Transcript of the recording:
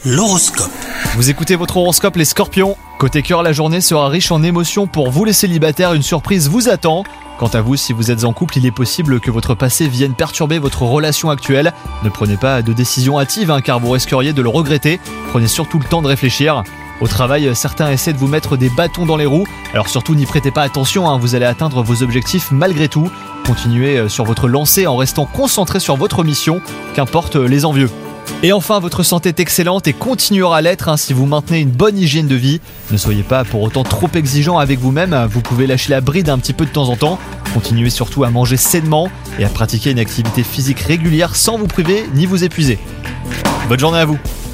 L'horoscope. Vous écoutez votre horoscope les Scorpions. Côté cœur, la journée sera riche en émotions pour vous les célibataires, une surprise vous attend. Quant à vous, si vous êtes en couple, il est possible que votre passé vienne perturber votre relation actuelle. Ne prenez pas de décision hâtive car vous risqueriez de le regretter. Prenez surtout le temps de réfléchir. Au travail, certains essaient de vous mettre des bâtons dans les roues, alors surtout n'y prêtez pas attention, vous allez atteindre vos objectifs malgré tout. Continuez sur votre lancée en restant concentré sur votre mission, qu'importe les envieux. Et enfin, votre santé est excellente et continuera à l'être si vous maintenez une bonne hygiène de vie. Ne soyez pas pour autant trop exigeant avec vous-même, vous pouvez lâcher la bride un petit peu de temps en temps. Continuez surtout à manger sainement et à pratiquer une activité physique régulière sans vous priver ni vous épuiser. Bonne journée à vous.